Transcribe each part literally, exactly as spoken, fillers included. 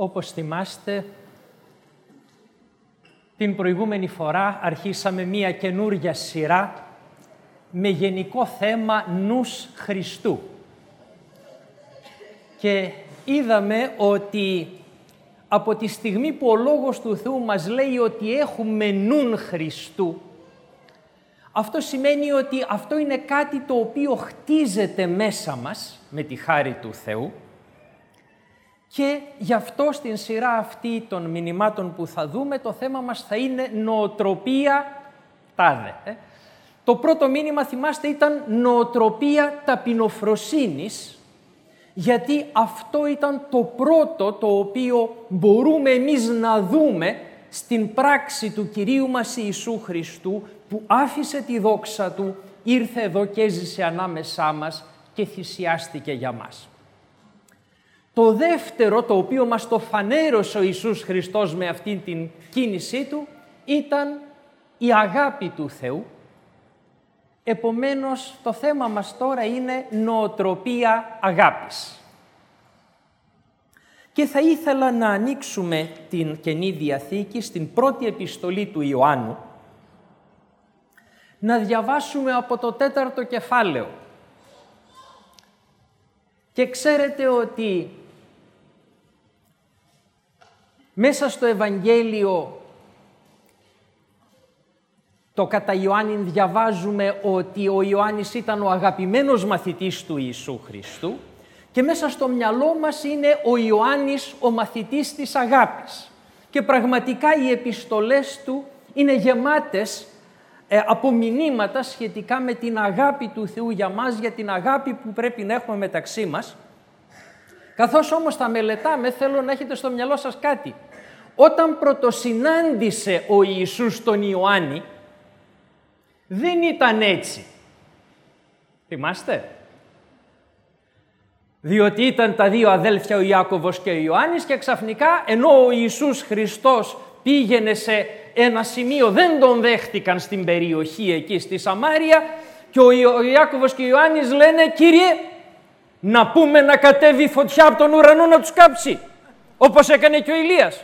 Όπως θυμάστε, την προηγούμενη φορά αρχίσαμε μία καινούργια σειρά με γενικό θέμα νους Χριστού. Και είδαμε ότι από τη στιγμή που ο Λόγος του Θεού μας λέει ότι έχουμε νουν Χριστού, αυτό σημαίνει ότι αυτό είναι κάτι το οποίο χτίζεται μέσα μας με τη χάρη του Θεού, και γι' αυτό στην σειρά αυτή των μηνυμάτων που θα δούμε το θέμα μας θα είναι νοοτροπία τάδε. Ε. Το πρώτο μήνυμα, θυμάστε, ήταν νοοτροπία ταπεινοφροσύνης, γιατί αυτό ήταν το πρώτο το οποίο μπορούμε εμείς να δούμε στην πράξη του Κυρίου μας Ιησού Χριστού, που άφησε τη δόξα Του, ήρθε εδώ και έζησε ανάμεσά μας και θυσιάστηκε για μας. Το δεύτερο, το οποίο μας το φανέρωσε ο Ιησούς Χριστός με αυτήν την κίνησή Του, ήταν η αγάπη του Θεού. Επομένως, το θέμα μας τώρα είναι νοοτροπία αγάπης. Και θα ήθελα να ανοίξουμε την Καινή Διαθήκη στην πρώτη επιστολή του Ιωάννου, να διαβάσουμε από το τέταρτο κεφάλαιο. Και ξέρετε ότι μέσα στο Ευαγγέλιο το κατά Ιωάννην διαβάζουμε ότι ο Ιωάννης ήταν ο αγαπημένος μαθητής του Ιησού Χριστού, και μέσα στο μυαλό μας είναι ο Ιωάννης ο μαθητής της αγάπης. Και πραγματικά οι επιστολές του είναι γεμάτες ε, από μηνύματα σχετικά με την αγάπη του Θεού για μας, για την αγάπη που πρέπει να έχουμε μεταξύ μας. Καθώς όμως τα μελετάμε, θέλω να έχετε στο μυαλό σας κάτι. Όταν πρωτοσυνάντησε ο Ιησούς τον Ιωάννη, δεν ήταν έτσι. Θυμάστε? Διότι ήταν τα δύο αδέλφια, ο Ιάκωβος και ο Ιωάννης, και ξαφνικά ενώ ο Ιησούς Χριστός πήγαινε σε ένα σημείο, δεν τον δέχτηκαν στην περιοχή εκεί στη Σαμάρια, και ο Ιάκωβος και ο Ιωάννης λένε, Κύριε, να πούμε να κατέβει φωτιά από τον ουρανό να τους κάψει, όπως έκανε και ο Ηλίας.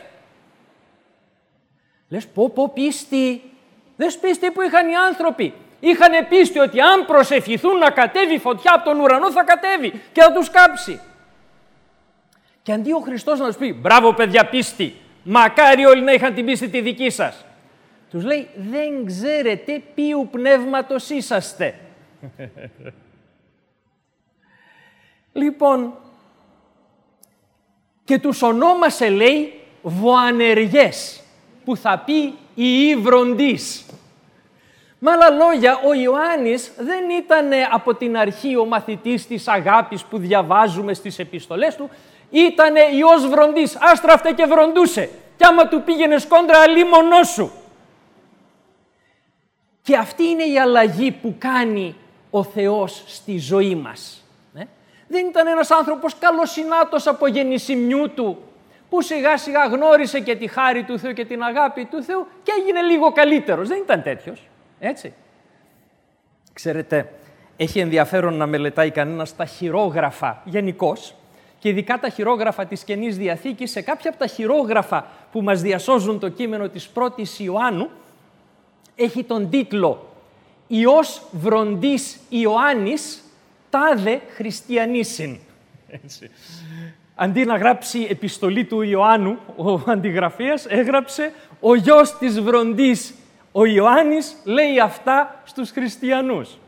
Λες, πω πω πίστη, δες πίστη που είχαν οι άνθρωποι. Είχαν πίστη ότι αν προσευχηθούν να κατέβει φωτιά από τον ουρανό, θα κατέβει και θα τους κάψει. Και αντί ο Χριστός να τους πει, μπράβο παιδιά πίστη, μακάρι όλοι να είχαν την πίστη τη δική σας, τους λέει, δεν ξέρετε ποιου πνεύματος είσαστε. Λοιπόν, και τους ονόμασε, λέει, βοανεργές, που θα πει οι ύβροντις. Με άλλα λόγια, ο Ιωάννης δεν ήταν από την αρχή ο μαθητής της αγάπης που διαβάζουμε στις επιστολές του, ήταν ιός βροντής, άστραφτε και βροντούσε, κι άμα του πήγαινε σκόντρα αλίμονό σου. Και αυτή είναι η αλλαγή που κάνει ο Θεός στη ζωή μας. Ε? Δεν ήταν ένας άνθρωπος καλοσυνάτος από γεννησιμιού του, που σιγά σιγά γνώρισε και τη χάρη του Θεού και την αγάπη του Θεού και έγινε λίγο καλύτερος. Δεν ήταν τέτοιος. Έτσι. Ξέρετε, έχει ενδιαφέρον να μελετάει κανένας τα χειρόγραφα γενικώς, και ειδικά τα χειρόγραφα της Καινής Διαθήκης. Σε κάποια από τα χειρόγραφα που μας διασώζουν το κείμενο της πρώτης Ιωάννου, έχει τον τίτλο «Ιός βροντής Ιωάννης, τάδε χριστιανίσιν». Έτσι. Αντί να γράψει επιστολή του Ιωάννου, ο αντιγραφέας έγραψε «Ο γιος της βροντής ο Ιωάννης λέει αυτά στους χριστιανούς».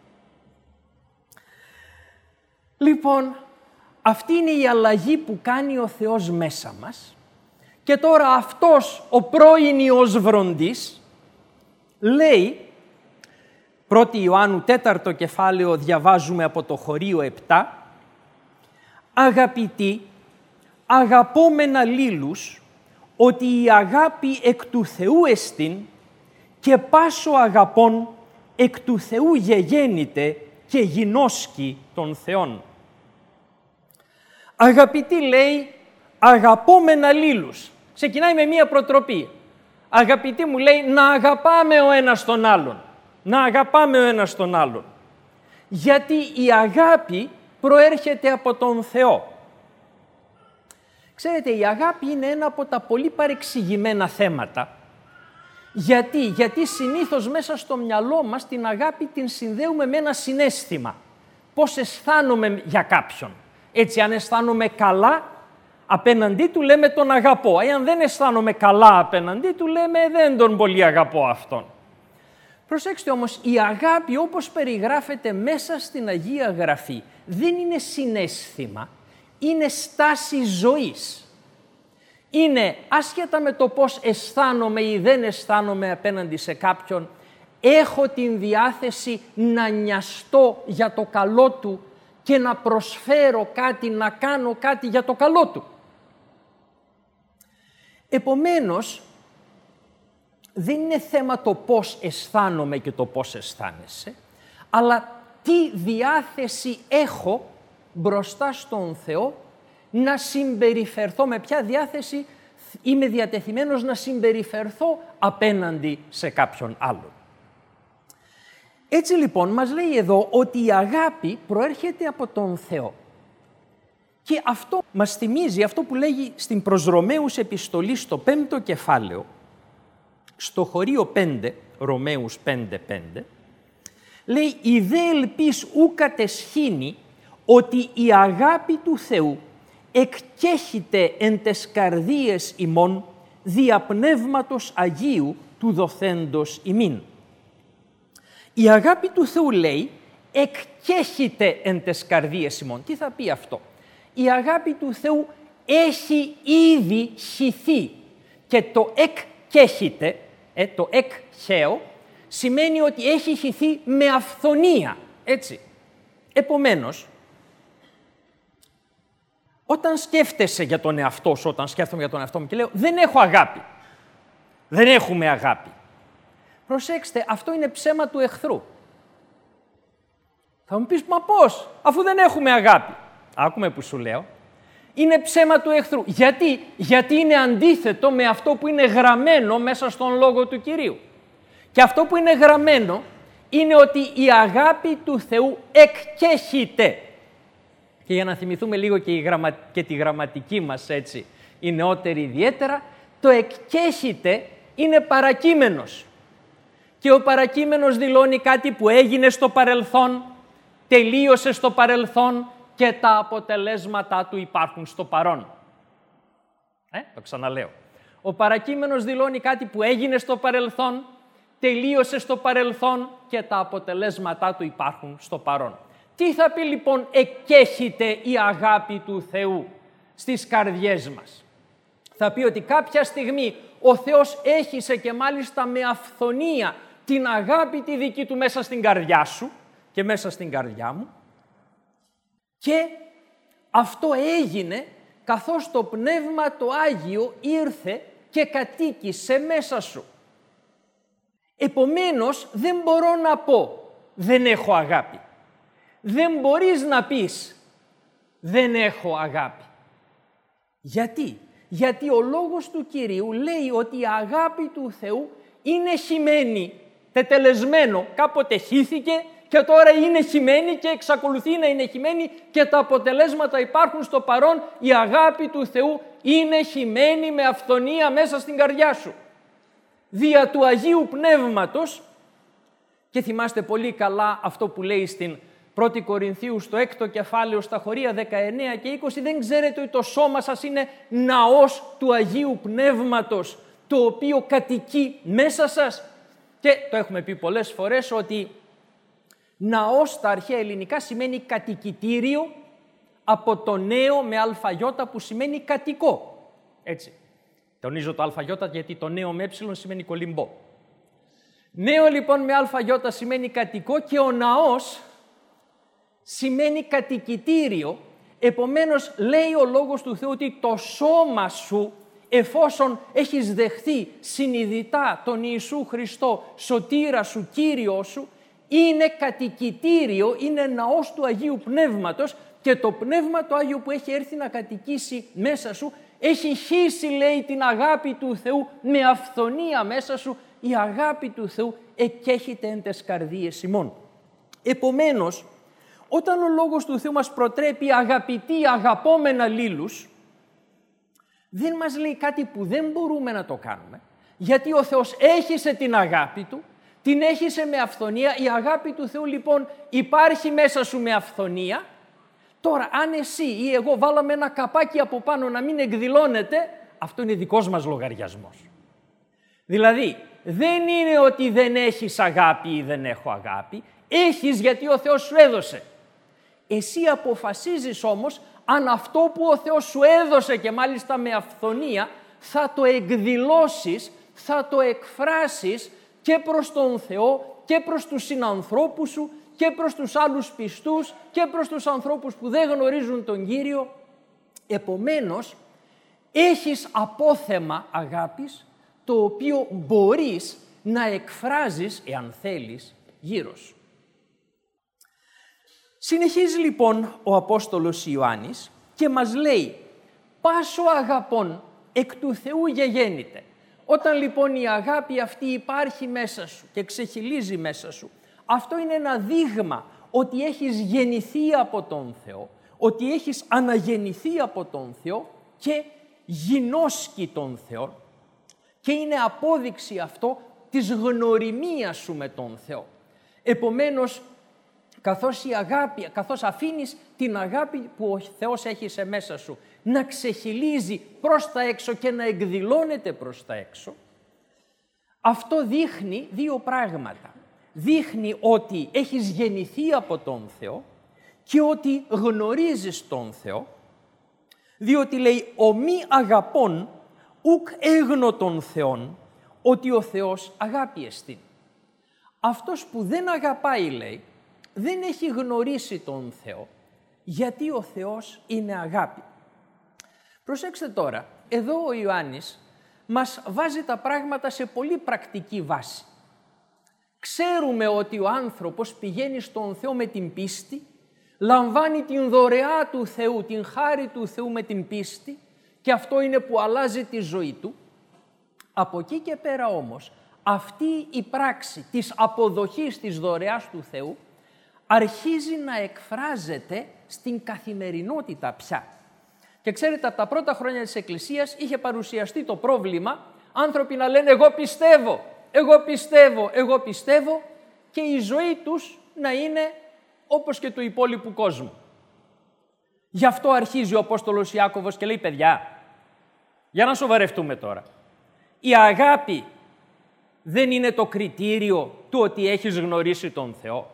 Λοιπόν, αυτή είναι η αλλαγή που κάνει ο Θεός μέσα μας, και τώρα αυτός ο πρώην Ιός βροντής λέει, πρώτη Ιωάννου τέταρτο κεφάλαιο, διαβάζουμε από το χωρίο επτά, «Αγαπητοί, αγαπώμεν αλλήλους, ότι η αγάπη εκ του Θεού εστίν, και πάσο αγαπών εκ του Θεού γεγέννηται και γινώσκει των Θεών». Αγαπητοί, λέει, αγαπώμεν αλλήλους. Ξεκινάει με μία προτροπή. Αγαπητοί, μου λέει, να αγαπάμε ο ένας τον άλλον. Να αγαπάμε ο ένας τον άλλον. Γιατί η αγάπη προέρχεται από τον Θεό. Ξέρετε, η αγάπη είναι ένα από τα πολύ παρεξηγημένα θέματα. Γιατί, Γιατί συνήθως μέσα στο μυαλό μας την αγάπη την συνδέουμε με ένα συναίσθημα. Πώς αισθάνομαι για κάποιον. Έτσι, αν αισθάνομαι καλά απέναντί του, λέμε τον αγαπώ. Εάν δεν αισθάνομαι καλά απέναντί του, λέμε δεν τον πολύ αγαπώ αυτόν. Προσέξτε όμως, η αγάπη όπως περιγράφεται μέσα στην Αγία Γραφή δεν είναι συναίσθημα, είναι στάση ζωής. Είναι άσχετα με το πώς αισθάνομαι ή δεν αισθάνομαι απέναντι σε κάποιον, έχω την διάθεση να νοιαστώ για το καλό του και να προσφέρω κάτι, να κάνω κάτι για το καλό του. Επομένως, δεν είναι θέμα το πώς αισθάνομαι και το πώς αισθάνεσαι, αλλά τι διάθεση έχω μπροστά στον Θεό να συμπεριφερθώ, με ποια διάθεση είμαι διατεθειμένος να συμπεριφερθώ απέναντι σε κάποιον άλλον. Έτσι λοιπόν μας λέει εδώ ότι η αγάπη προέρχεται από τον Θεό. Και αυτό μας θυμίζει αυτό που λέγει στην προς Ρωμαίους επιστολή στο πέμπτο κεφάλαιο, στο χωρίο πέντε, Ρωμαίους πέντε πέντε, λέει «Η δε ελπίς ου κατεσχήνει ότι η αγάπη του Θεού εκκέχυται εν τες καρδίες ημών δια πνεύματος Αγίου του δοθέντος ημίν». Η αγάπη του Θεού, λέει, εκκέχυται εν τες καρδίες ημών. Τι θα πει αυτό? Η αγάπη του Θεού έχει ήδη χυθεί και το εκκέχυται, ε, το εκχαίο, σημαίνει ότι έχει χυθεί με αυθονία, έτσι. Επομένως, όταν σκέφτεσαι για τον εαυτό σου, όταν σκέφτομαι για τον εαυτό μου και λέω δεν έχω αγάπη, δεν έχουμε αγάπη. Προσέξτε, αυτό είναι ψέμα του εχθρού. Θα μου πεις, μα πώς, αφού δεν έχουμε αγάπη. Άκουμε που σου λέω. Είναι ψέμα του εχθρού. Γιατί? Γιατί είναι αντίθετο με αυτό που είναι γραμμένο μέσα στον Λόγο του Κυρίου. Και αυτό που είναι γραμμένο είναι ότι η αγάπη του Θεού εκκέχυται. Και για να θυμηθούμε λίγο και, η γραμμα... και τη γραμματική μας, έτσι, η νεότερη ιδιαίτερα, το εκκέχυται είναι παρακείμενος. Και ο παρακείμενος δηλώνει κάτι που έγινε στο παρελθόν, τελείωσε στο παρελθόν και τα αποτελέσματά του υπάρχουν στο παρόν. Ε, το ξαναλέω. Ο παρακείμενος δηλώνει κάτι που έγινε στο παρελθόν, τελείωσε στο παρελθόν και τα αποτελέσματά του υπάρχουν στο παρόν. Τι θα πει λοιπόν εκκέχυται η αγάπη του Θεού στις καρδιές μας? Θα πει ότι κάποια στιγμή ο Θεός έχισε και μάλιστα με αυθονία την αγάπη τη δική του μέσα στην καρδιά σου και μέσα στην καρδιά μου και αυτό έγινε καθώς το Πνεύμα το Άγιο ήρθε και κατοίκησε μέσα σου. Επομένως δεν μπορώ να πω δεν έχω αγάπη. Δεν μπορείς να πεις δεν έχω αγάπη. Γιατί? Γιατί ο Λόγος του Κυρίου λέει ότι η αγάπη του Θεού είναι χυμένη, τετελεσμένο, κάποτε χύθηκε και τώρα είναι χυμένη και εξακολουθεί να είναι χυμένη και τα αποτελέσματα υπάρχουν στο παρόν. Η αγάπη του Θεού είναι χυμένη με αυθονία μέσα στην καρδιά σου. Δια του Αγίου Πνεύματος, και θυμάστε πολύ καλά αυτό που λέει στην πρώτη Κορινθίου στο έκτο κεφάλαιο στα χωρία δεκαεννέα και είκοσι, δεν ξέρετε ότι το σώμα σας είναι ναός του Αγίου Πνεύματος, το οποίο κατοικεί μέσα σας? Και το έχουμε πει πολλές φορές ότι ναός στα αρχαία ελληνικά σημαίνει κατοικητήριο, από το νέο με αλφαγιώτα που σημαίνει κατοικό. Έτσι. Τονίζω το αλφαγιώτα γιατί το νέο με ε σημαίνει κολυμπό. Νέο λοιπόν με αλφαγιώτα σημαίνει κατοικό και ο ναός σημαίνει κατοικητήριο. Επομένως λέει ο Λόγος του Θεού ότι το σώμα σου, εφόσον έχεις δεχθεί συνειδητά τον Ιησού Χριστό σωτήρα σου, Κύριο σου, είναι κατοικητήριο, είναι ναός του Αγίου Πνεύματος και το Πνεύμα το Άγιο που έχει έρθει να κατοικήσει μέσα σου έχει χύσει, λέει, την αγάπη του Θεού με αυθονία μέσα σου. Η αγάπη του Θεού εκκέχυται εν τες καρδίες ημών. Επομένως, όταν ο Λόγος του Θεού μας προτρέπει αγαπητοί, αγαπόμενα λύλους, δεν μας λέει κάτι που δεν μπορούμε να το κάνουμε, γιατί ο Θεός έχισε την αγάπη Του, την έχισε με αυθονία, η αγάπη του Θεού λοιπόν υπάρχει μέσα σου με αυθονία. Τώρα αν εσύ ή εγώ βάλαμε ένα καπάκι από πάνω να μην εκδηλώνεται, αυτό είναι δικός μας λογαριασμός. Δηλαδή δεν είναι ότι δεν έχεις αγάπη ή δεν έχω αγάπη, έχεις γιατί ο Θεός σου έδωσε. Εσύ αποφασίζεις όμως αν αυτό που ο Θεός σου έδωσε και μάλιστα με αυθονία θα το εκδηλώσεις, θα το εκφράσεις και προς τον Θεό και προς τους συνανθρώπους σου και προς τους άλλους πιστούς και προς τους ανθρώπους που δεν γνωρίζουν τον Κύριο. Επομένως, έχεις απόθεμα αγάπης το οποίο μπορείς να εκφράζεις, εάν θέλεις, γύρω σου. Συνεχίζει λοιπόν ο Απόστολος Ιωάννης και μας λέει «Πάσο αγαπών εκ του Θεού γεγέννηται». Όταν λοιπόν η αγάπη αυτή υπάρχει μέσα σου και ξεχυλίζει μέσα σου, αυτό είναι ένα δείγμα ότι έχεις γεννηθεί από τον Θεό, ότι έχεις αναγεννηθεί από τον Θεό και γινώσκει τον Θεό, και είναι απόδειξη αυτό της γνωριμίας σου με τον Θεό. Επομένως, καθώς η αγάπη, καθώς αφήνεις την αγάπη που ο Θεός έχει σε μέσα σου να ξεχυλίζει προς τα έξω και να εκδηλώνεται προς τα έξω, αυτό δείχνει δύο πράγματα. Δείχνει ότι έχεις γεννηθεί από τον Θεό και ότι γνωρίζεις τον Θεό, διότι λέει «Ο μη αγαπών ουκ έγνω τον Θεόν, ότι ο Θεός αγάπη εστίν». Αυτός που δεν αγαπάει, λέει, δεν έχει γνωρίσει τον Θεό, γιατί ο Θεός είναι αγάπη. Προσέξτε τώρα, εδώ ο Ιωάννης μας βάζει τα πράγματα σε πολύ πρακτική βάση. Ξέρουμε ότι ο άνθρωπος πηγαίνει στον Θεό με την πίστη, λαμβάνει την δωρεά του Θεού, την χάρη του Θεού με την πίστη, και αυτό είναι που αλλάζει τη ζωή του. Από εκεί και πέρα όμως, αυτή η πράξη της αποδοχής της δωρεάς του Θεού αρχίζει να εκφράζεται στην καθημερινότητα πια. Και ξέρετε, από τα πρώτα χρόνια της Εκκλησίας είχε παρουσιαστεί το πρόβλημα άνθρωποι να λένε «εγώ πιστεύω, εγώ πιστεύω, εγώ πιστεύω» και η ζωή τους να είναι όπως και του υπόλοιπου κόσμου. Γι' αυτό αρχίζει ο Απόστολος Ιάκωβος και λέει «παιδιά, για να σοβαρευτούμε τώρα. Η αγάπη δεν είναι το κριτήριο του ότι έχεις γνωρίσει τον Θεό.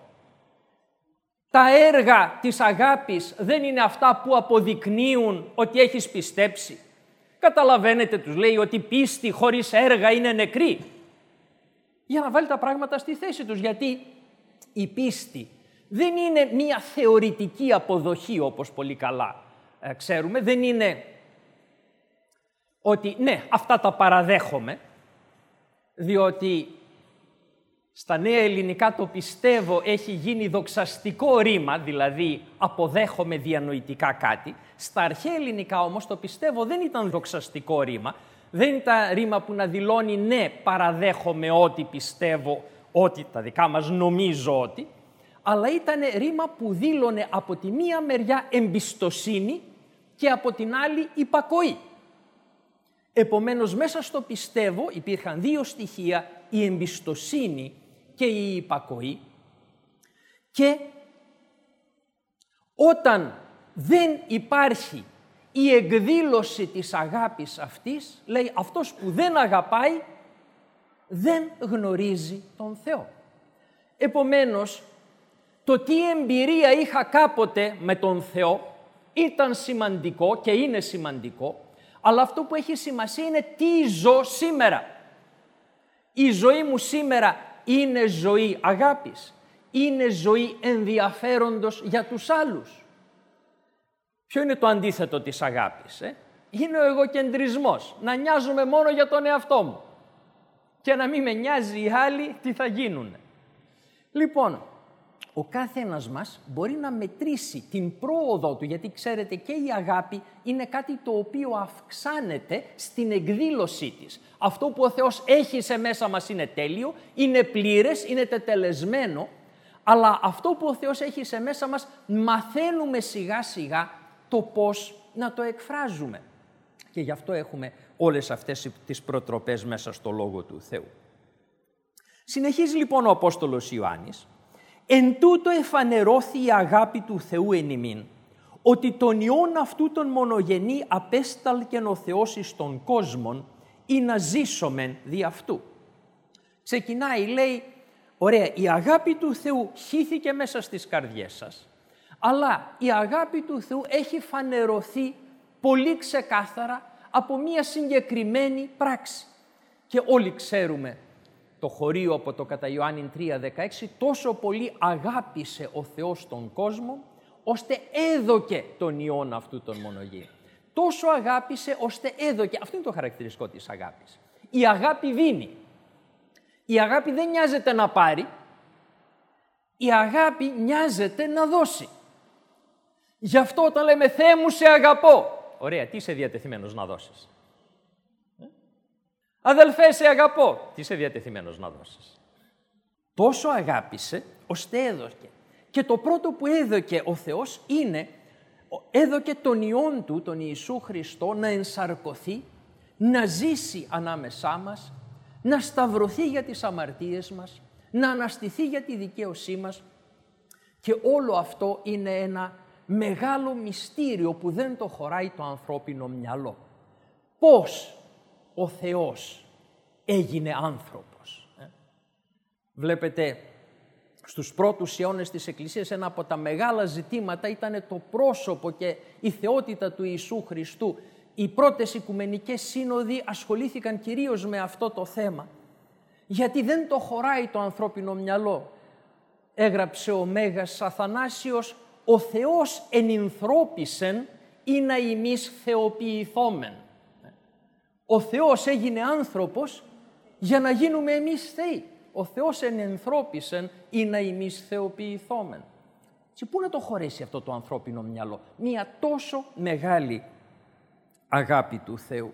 Τα έργα της αγάπης δεν είναι αυτά που αποδεικνύουν ότι έχεις πιστέψει. Καταλαβαίνετε, τους λέει, ότι πίστη χωρίς έργα είναι νεκρή». Για να βάλει τα πράγματα στη θέση τους, γιατί η πίστη δεν είναι μία θεωρητική αποδοχή, όπως πολύ καλά ε, ξέρουμε. Δεν είναι ότι ναι, αυτά τα παραδέχομαι, διότι στα νέα ελληνικά το πιστεύω έχει γίνει δοξαστικό ρήμα, δηλαδή αποδέχομαι διανοητικά κάτι. Στα αρχαία ελληνικά όμως το πιστεύω δεν ήταν δοξαστικό ρήμα, δεν ήταν ρήμα που να δηλώνει ναι, παραδέχομαι ότι πιστεύω, ότι τα δικά μας νομίζω ότι, αλλά ήταν ρήμα που δήλωνε από τη μία μεριά εμπιστοσύνη και από την άλλη υπακοή. Επομένως, μέσα στο πιστεύω υπήρχαν δύο στοιχεία, η εμπιστοσύνη και η υπακοή, και όταν δεν υπάρχει η εκδήλωση της αγάπης αυτής, λέει αυτός που δεν αγαπάει δεν γνωρίζει τον Θεό. Επομένως, το τι εμπειρία είχα κάποτε με τον Θεό ήταν σημαντικό και είναι σημαντικό, αλλά αυτό που έχει σημασία είναι τι ζω σήμερα. Η ζωή μου σήμερα είναι ζωή αγάπης, είναι ζωή ενδιαφέροντος για τους άλλους. Ποιο είναι το αντίθετο της αγάπης? Ε? Είναι ο εγωκεντρισμός, να νοιάζομαι μόνο για τον εαυτό μου και να μην με νοιάζει οι άλλοι τι θα γίνουν. Λοιπόν, ο κάθε ένας μας μπορεί να μετρήσει την πρόοδο του, γιατί ξέρετε και η αγάπη είναι κάτι το οποίο αυξάνεται στην εκδήλωσή της. Αυτό που ο Θεός έχει σε μέσα μας είναι τέλειο, είναι πλήρες, είναι τετελεσμένο, αλλά αυτό που ο Θεός έχει σε μέσα μας μαθαίνουμε σιγά σιγά το πώς να το εκφράζουμε. Και γι' αυτό έχουμε όλες αυτές τις προτροπές μέσα στο Λόγο του Θεού. Συνεχίζει λοιπόν ο Απόστολος Ιωάννης. «Εν τούτο εφανερώθη η αγάπη του Θεού εν ημίν, ότι τον Υιόν αυτού τον μονογενή απέσταλκεν ο Θεός εις τον κόσμον, ή να ζήσομεν δι' αυτού». Ξεκινάει, λέει, ωραία, η αγάπη του Θεού χύθηκε μέσα στις καρδιές σας, αλλά η αγάπη του Θεού έχει φανερωθεί πολύ ξεκάθαρα από μία συγκεκριμένη πράξη. Και όλοι ξέρουμε το χωρίο από το κατά Ιωάννη τρία δεκαέξι, τόσο πολύ αγάπησε ο Θεός τον κόσμο, ώστε έδωκε τον Υιόν αυτού τον μονογενή. Τόσο αγάπησε, ώστε έδωκε. Αυτό είναι το χαρακτηριστικό της αγάπης. Η αγάπη δίνει. Η αγάπη δεν νοιάζεται να πάρει. Η αγάπη νοιάζεται να δώσει. Γι' αυτό όταν λέμε «Θεέ μου, σε αγαπώ», ωραία, τι είσαι διατεθειμένος να δώσεις? Ε? «Αδελφέ, σε αγαπώ», τι είσαι διατεθειμένος να δώσεις? Τόσο αγάπησε, ώστε έδωκε. Και το πρώτο που έδωκε ο Θεός είναι, έδωκε τον Υιόν Του, τον Ιησού Χριστό, να ενσαρκωθεί, να ζήσει ανάμεσά μας, να σταυρωθεί για τις αμαρτίες μας, να αναστηθεί για τη δικαίωσή μας. Και όλο αυτό είναι ένα μεγάλο μυστήριο που δεν το χωράει το ανθρώπινο μυαλό. Πώς ο Θεός έγινε άνθρωπος. Ε? Βλέπετε, στους πρώτους αιώνες της Εκκλησίας ένα από τα μεγάλα ζητήματα ήταν το πρόσωπο και η θεότητα του Ιησού Χριστού. Οι πρώτες οικουμενικές σύνοδοι ασχολήθηκαν κυρίως με αυτό το θέμα, γιατί δεν το χωράει το ανθρώπινο μυαλό. Έγραψε ο Μέγας Αθανάσιος, «Ο Θεός ενυνθρώπισεν ή να ημείς θεοποιηθόμεν». Ο Θεός έγινε άνθρωπος για να γίνουμε εμείς θεοί. Ο Θεός ενενθρώπισεν ή να ημείς θεοποιηθόμεν. Και πού να το χωρέσει αυτό το ανθρώπινο μυαλό? Μία τόσο μεγάλη αγάπη του Θεού.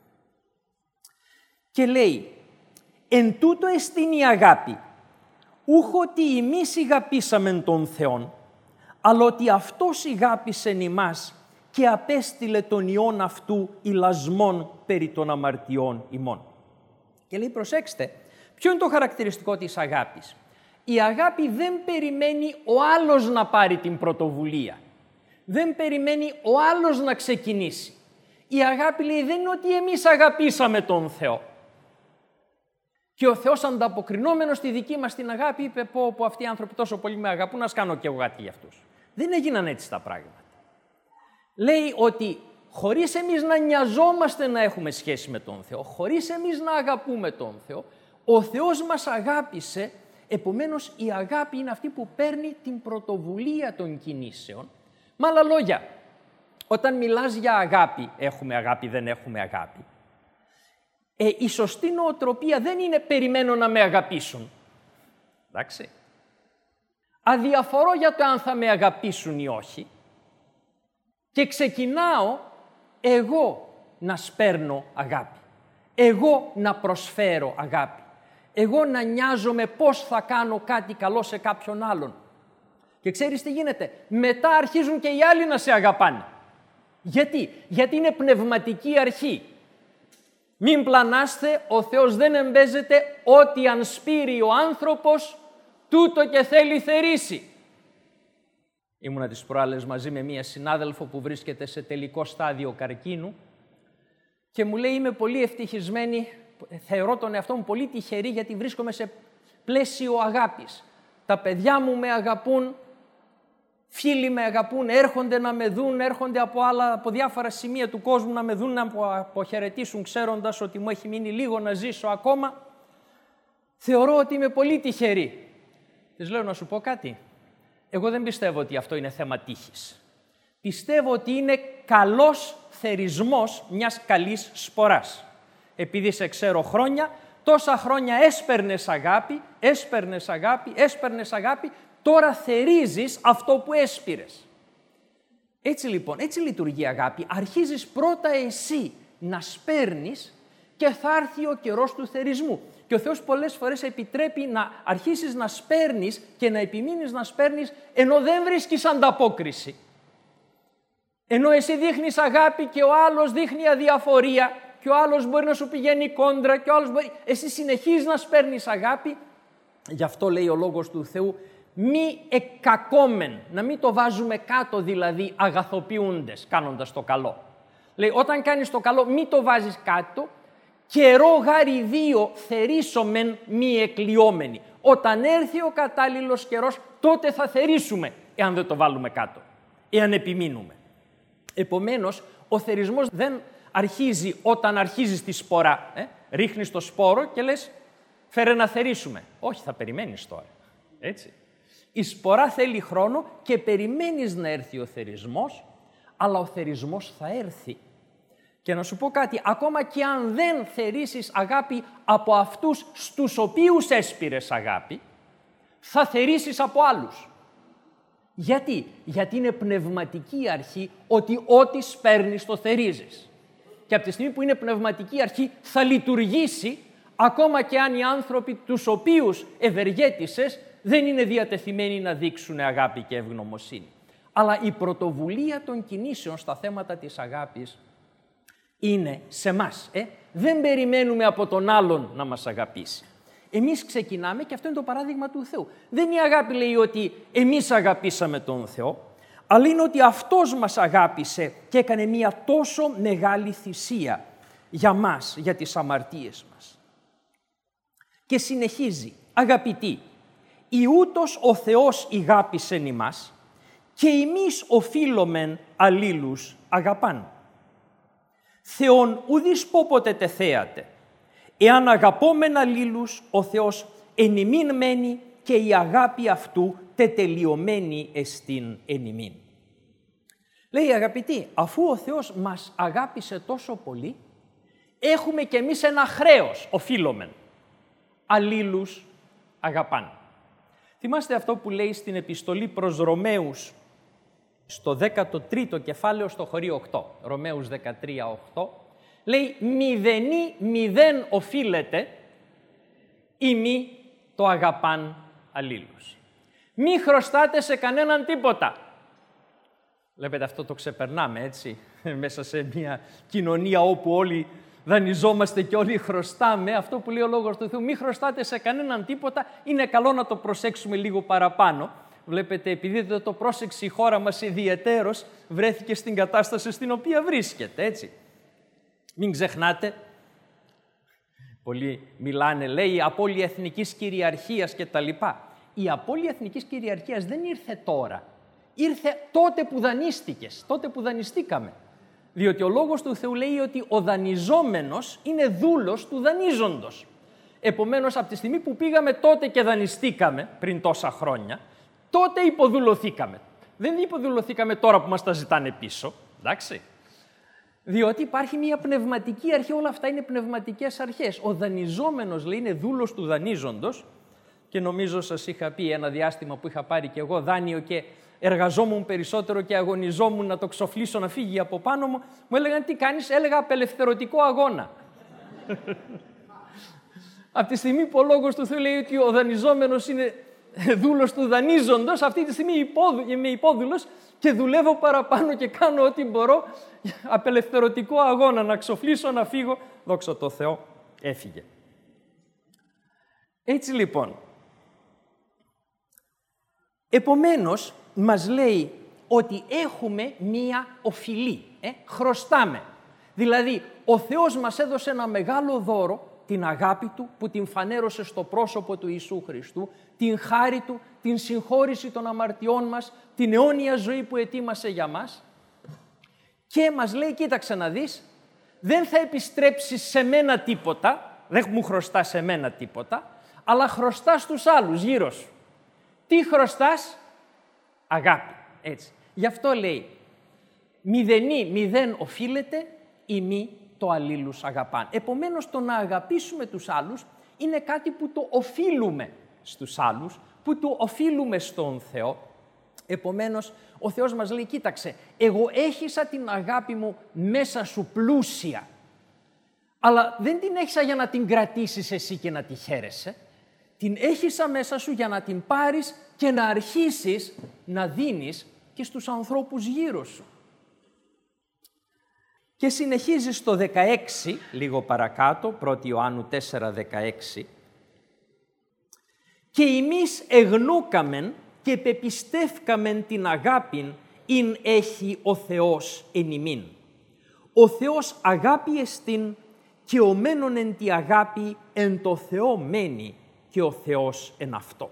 Και λέει, «Εν τούτο εστίν η αγάπη, ούχ ότι εμείς ηγαπήσαμεν τον Θεόν, αλλά ότι Αυτός ηγάπησεν ημάς και απέστειλε τον Υιόν αυτού ηλασμόν περί των αμαρτιών ημών». Και λέει, προσέξτε, ποιο είναι το χαρακτηριστικό της αγάπης? Η αγάπη δεν περιμένει ο άλλος να πάρει την πρωτοβουλία. Δεν περιμένει ο άλλος να ξεκινήσει. Η αγάπη, λέει, δεν είναι ότι εμείς αγαπήσαμε τον Θεό. Και ο Θεός, ανταποκρινόμενος στη δική μας την αγάπη, είπε, πω, πω αυτοί οι άνθρωποι τόσο πολύ με αγαπούν, να κάνω και εγώ κάτι για αυτούς. Δεν έγιναν έτσι τα πράγματα. Λέει ότι χωρίς εμείς να νοιαζόμαστε να έχουμε σχέση με τον Θεό, χωρίς εμείς να αγαπούμε τον Θεό, ο Θεός μας αγάπησε, επομένως η αγάπη είναι αυτή που παίρνει την πρωτοβουλία των κινήσεων. Με άλλα λόγια, όταν μιλάς για αγάπη, έχουμε αγάπη, δεν έχουμε αγάπη. Ε, η σωστή νοοτροπία δεν είναι «περιμένω να με αγαπήσουν». Εντάξει. Αδιαφορώ για το αν θα με αγαπήσουν ή όχι και ξεκινάω εγώ να σπέρνω αγάπη. Εγώ να προσφέρω αγάπη. Εγώ να νοιάζομαι πώς θα κάνω κάτι καλό σε κάποιον άλλον. Και ξέρεις τι γίνεται? Μετά αρχίζουν και οι άλλοι να σε αγαπάνε. Γιατί? Γιατί είναι πνευματική αρχή. Μην πλανάστε, ο Θεός δεν εμπέζεται, ό,τι αν σπείρει ο άνθρωπος, τούτο και θέλει θερήσει. Ήμουνα τις προάλλες μαζί με μία συνάδελφο που βρίσκεται σε τελικό στάδιο καρκίνου και μου λέει, είμαι πολύ ευτυχισμένη, θεωρώ τον εαυτό μου πολύ τυχερή γιατί βρίσκομαι σε πλαίσιο αγάπης. Τα παιδιά μου με αγαπούν, φίλοι με αγαπούν, έρχονται να με δουν, έρχονται από, άλλα, από διάφορα σημεία του κόσμου να με δουν, να αποχαιρετήσουν ξέροντας ότι μου έχει μείνει λίγο να ζήσω ακόμα. Θεωρώ ότι είμαι πολύ τυχερή. Της λέω, να σου πω κάτι. Εγώ δεν πιστεύω ότι αυτό είναι θέμα τύχης. Πιστεύω ότι είναι καλός θερισμός μιας καλής σποράς. Επειδή σε ξέρω χρόνια, τόσα χρόνια έσπερνες αγάπη, έσπερνες αγάπη, έσπερνες αγάπη, τώρα θερίζεις αυτό που έσπηρες. Έτσι λοιπόν, έτσι λειτουργεί η αγάπη. Αρχίζεις πρώτα εσύ να σπέρνεις και θα έρθει ο καιρός του θερισμού. Και ο Θεός πολλές φορές επιτρέπει να αρχίσεις να σπέρνεις και να επιμείνεις να σπέρνεις ενώ δεν βρίσκεις ανταπόκριση. Ενώ εσύ δείχνεις αγάπη και ο άλλος δείχνει αδιαφορία και ο άλλος μπορεί να σου πηγαίνει κόντρα και ο άλλος μπορεί... Εσύ συνεχίζεις να σπέρνεις αγάπη. Γι' αυτό λέει ο Λόγος του Θεού, μη εκκακόμεν, να μην το βάζουμε κάτω δηλαδή αγαθοποιούντες, κάνοντας το καλό. Λέει, όταν κάνεις το καλό, μη το βάζεις κάτω, καιρό γάρι δύο θερίσομεν μη εκλειόμενοι. Όταν έρθει ο κατάλληλος καιρός, τότε θα θερίσουμε, εάν δεν το βάλουμε κάτω, εάν επιμείνουμε. Επομένως, ο θερισμός δεν αρχίζει όταν αρχίζεις τη σπορά. Ε? Ρίχνεις το σπόρο και λες, φέρε να θερίσουμε. Όχι, θα περιμένεις τώρα. Έτσι. Η σπορά θέλει χρόνο και περιμένεις να έρθει ο θερισμός, αλλά ο θερισμός θα έρθει. Και να σου πω κάτι, ακόμα και αν δεν θερήσεις αγάπη από αυτούς στους οποίους έσπηρες αγάπη, θα θερήσεις από άλλους. Γιατί? Γιατί είναι πνευματική αρχή ότι ό,τι σπέρνεις το θερίζεις. Και από τη στιγμή που είναι πνευματική αρχή θα λειτουργήσει ακόμα και αν οι άνθρωποι τους οποίους ευεργέτησες δεν είναι διατεθειμένοι να δείξουν αγάπη και ευγνωμοσύνη. Αλλά η πρωτοβουλία των κινήσεων στα θέματα της αγάπης είναι σε μας. Ε? Δεν περιμένουμε από τον άλλον να μας αγαπήσει. Εμείς ξεκινάμε και αυτό είναι το παράδειγμα του Θεού. Δεν είναι η αγάπη, λέει, ότι εμείς αγαπήσαμε τον Θεό, αλλά είναι ότι Αυτός μας αγάπησε και έκανε μια τόσο μεγάλη θυσία για μας, για τις αμαρτίες μας. Και συνεχίζει, αγαπητοί, «Ιούτος ο Θεός ηγάπησεν ημάς και εμείς οφείλομεν αλλήλους αγαπάν. Θεόν ουδείς πόποτε τεθέατε, εάν αγαπόμεν αλλήλους, ο Θεός εν ημίν μένει και η αγάπη αυτού τετελειωμένη εστίν εν ημίν». Λέει, αγαπητοί, αφού ο Θεός μας αγάπησε τόσο πολύ, έχουμε κι εμείς ένα χρέος, οφείλομεν. Αλλήλους αγαπάν. Θυμάστε αυτό που λέει στην επιστολή προς Ρωμαίους, στο δέκατο τρίτο κεφάλαιο, στο χωρίο οκτώ, Ρωμαίους δεκατρία οκτώ, λέει, μηδενή μηδέν οφείλεται ή μη το αγαπάν αλλήλους. Μη χρωστάτε σε κανέναν τίποτα. Βλέπετε, αυτό το ξεπερνάμε, έτσι, μέσα σε μια κοινωνία όπου όλοι δανειζόμαστε και όλοι χρωστάμε. Αυτό που λέει ο Λόγος του Θεού, μη χρωστάτε σε κανέναν τίποτα, είναι καλό να το προσέξουμε λίγο παραπάνω. Βλέπετε, επειδή δεν το πρόσεξε η χώρα μας ιδιαιτέρως, βρέθηκε στην κατάσταση στην οποία βρίσκεται, έτσι. Μην ξεχνάτε, πολλοί μιλάνε, λέει, απώλεια εθνικής κυριαρχίας και τα λοιπά. Η απώλεια εθνικής κυριαρχίας δεν ήρθε τώρα. Ήρθε τότε που δανείστηκες, τότε που δανειστήκαμε. Διότι ο Λόγος του Θεού λέει ότι ο δανειζόμενος είναι δούλος του δανείζοντος. Επομένως, από τη στιγμή που πήγαμε τότε και δανειστήκαμε, πριν τόσα χρόνια, τότε υποδουλωθήκαμε. Δεν υποδουλωθήκαμε τώρα που μας τα ζητάνε πίσω, εντάξει. Διότι υπάρχει μια πνευματική αρχή, όλα αυτά είναι πνευματικές αρχές. Ο δανειζόμενος, λέει, είναι δούλος του δανείζοντος και νομίζω σας είχα πει ένα διάστημα που είχα πάρει και εγώ δάνειο και εργαζόμουν περισσότερο και αγωνιζόμουν να το ξοφλήσω να φύγει από πάνω μου, μου έλεγαν τι κάνεις, έλεγα απελευθερωτικό αγώνα. Από τη στιγμή που ο Λόγος του Θεού λέει ότι ο δανειζόμενος είναι δούλος του δανείζοντος, αυτή τη στιγμή είμαι υπόδουλος και δουλεύω παραπάνω και κάνω ό,τι μπορώ, απελευθερωτικό αγώνα, να ξοφλήσω, να φύγω, δόξα τω Θεώ, έφυγε. Έτσι λοιπόν, επομένως, μας λέει ότι έχουμε μία οφειλή, ε, χρωστάμε. Δηλαδή, ο Θεός μας έδωσε ένα μεγάλο δώρο, την αγάπη Του, που την φανέρωσε στο πρόσωπο του Ιησού Χριστού, την χάρη Του, την συγχώρηση των αμαρτιών μας, την αιώνια ζωή που ετοίμασε για μας. Και μας λέει, κοίταξε να δεις, δεν θα επιστρέψεις σε μένα τίποτα, δεν μου χρωστάς σε μένα τίποτα, αλλά χρωστάς στους άλλους γύρω σου. Τι χρωστάς? Αγάπη, έτσι. Γι' αυτό λέει, μηδενή μηδέν οφείλεται ή μη το αλλήλους αγαπάν. Επομένως, το να αγαπήσουμε τους άλλους είναι κάτι που το οφείλουμε στους άλλους, που το οφείλουμε στον Θεό. Επομένως, ο Θεός μας λέει, κοίταξε, εγώ έχισα την αγάπη μου μέσα σου πλούσια, αλλά δεν την έχισα για να την κρατήσεις εσύ και να τη χαίρεσαι. Την έχισα μέσα σου για να την πάρεις και να αρχίσεις να δίνεις και στους ανθρώπους γύρω σου. Και συνεχίζει στο δεκαέξι, λίγο παρακάτω, πρώτη Ιωάννου τέσσερα δεκαέξι. «Και εμείς εγνώκαμεν και πεπιστεύκαμεν την αγάπην ειν έχει ο Θεός εν ημίν. Ο Θεός αγάπη εστίν και ο μένον εν τη αγάπη εν το Θεό μένει και ο Θεός εν αυτό».